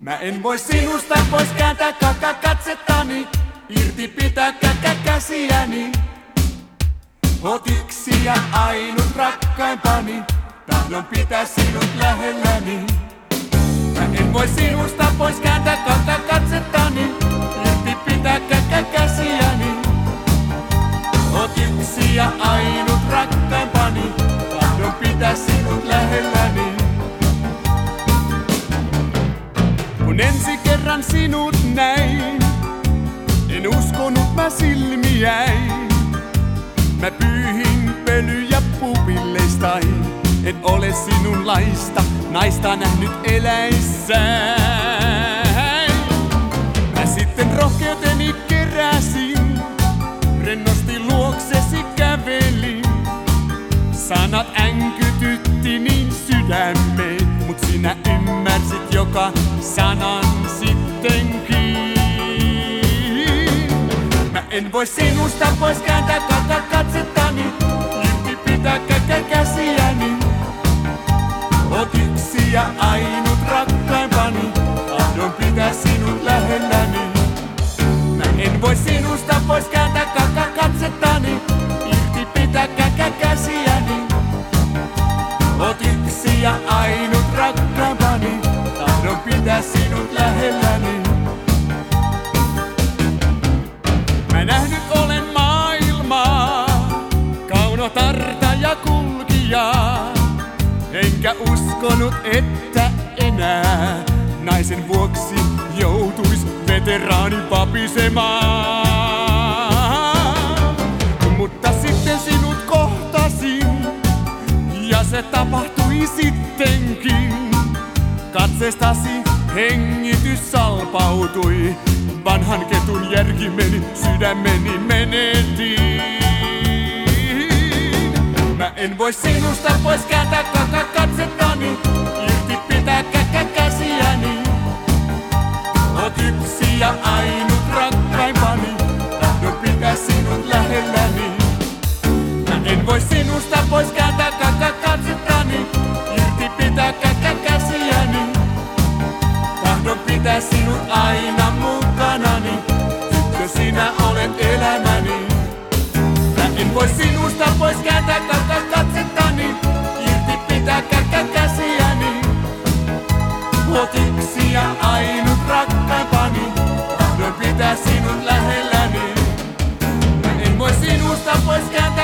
Mä en voi sinusta pois kääntää katsettani, irti pitää käsiäni. Oot yksi ja ainut rakkaimpani, tahdon pitää sinut lähelläni. Mä en voi sinusta pois kääntää katsettani, irti pitää käsiäni. Oot yksi ja ainut rakkaimpani, tahdon pitää sinut lähelläni. Kun ensi kerran sinut näin, en uskonut mä silmiäin. Mä pyyhin pölyjä pupilleistain, en ole sinunlaista naista nähnyt eläissäin. Mä sitten rohkeuteni keräsin, rennosti luoksesi kävelin. Sanat änkytytti niin sydämeen, mut sinä ymmärsit joka sanan sittenkin. Mä en voi sinusta pois kääntää katsettani, irti pitää käsiäni. Oot yksi ja ainut rakkaimpani, tahdon pitää sinut lähelläni. Mä en voi sinusta pois kääntää katsettani, irti pitää käsiäni. Oot yksi ja ainut rakkaimpani, tahdon pitää sinut lähelläni. Mä nähnyt olen maailmaa, kaunotarta ja kulkijaa. Enkä uskonut, että enää naisen vuoksi joutuis veteraani papisemaan. Mutta sitten sinut kohtasin, ja se tapahtui sittenkin. Katsestasi hengitys salpautui, vanhan ketun järki meni, sydämeni menetin. Mä en voi sinusta pois kääntää katsettani, irti pitää käsiäni. Oot yksi ja ainut rakkaimpani, tahdon pitää sinut lähelläni. Mä en voi sinusta pois kääntää katsettani, irti pitää käsiäni. Tahdon pitää sinut aina mukanani, tyttö sinä olet elämäni. Mä en voi sinusta pois kääntää katsettani, irti pitää käsiäni. Oot yksi ja ainut rakkaimpani, tahdon pitää sinut lähelläni. Mä en voi sinusta pois kääntää